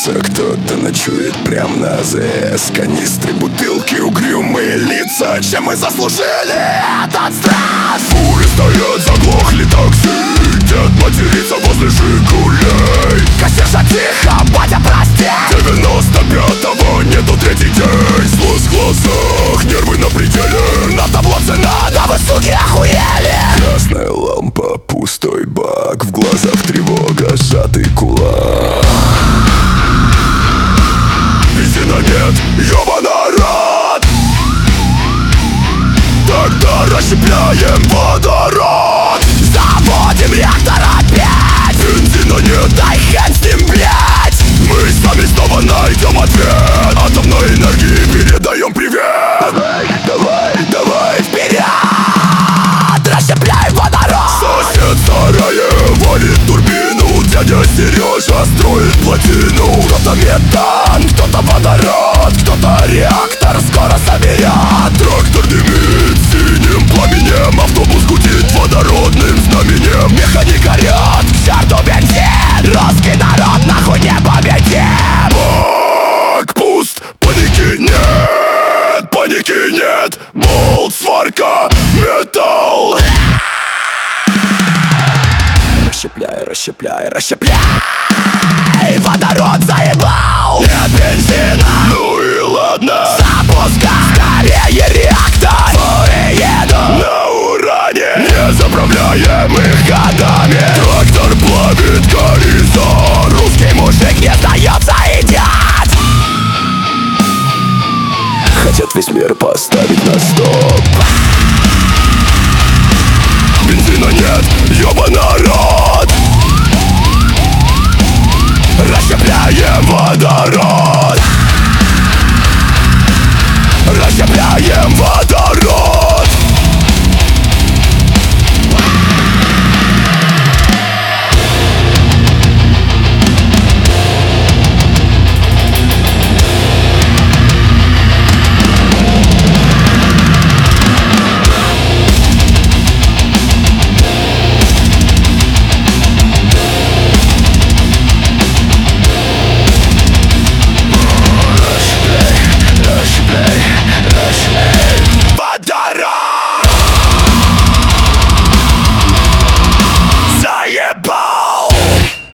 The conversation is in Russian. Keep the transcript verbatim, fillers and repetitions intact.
Кажется, кто-то ночует прям на АЗС. Канистры, бутылки, угрюмые лица. Чем мы заслужили этот стресс? Фуры стоят, заглохли такси. Дед матерится возле Жигулей. Кассирша тихо, батя, прости. девяносто пятого нету третий день. Злость в глазах, нервы на пределе. На табло цена, да вы, суки, охуели. Красная лампа, пустой бак. В глазах тревога, сжатый кулак. Бензина нет, ёбана рад. Тогда расщепляем водород. Заводим реактор опять. Бензина нет, дай хрен с ним, блять. Мы сами снова найдем ответ. Атомной энергии передаем привет. Давай, давай, давай вперед. Расщепляем водород. Сосед старая валит турбину. Дядя Сережа строит плотину. Кто-то метан, кто-то водород, кто-то реактор скоро соберет. Трактор дымит синим пламенем. Автобус гудит водородным знаменем. Механик орёт, к черту бензин. Русский народ нахуй не победим. Бак пуст, паники нет, паники нет. Болт, сварка, металл. Расщепляй, расщепляй, расщепляй. Водород заебал. Нет бензина, ну и ладно.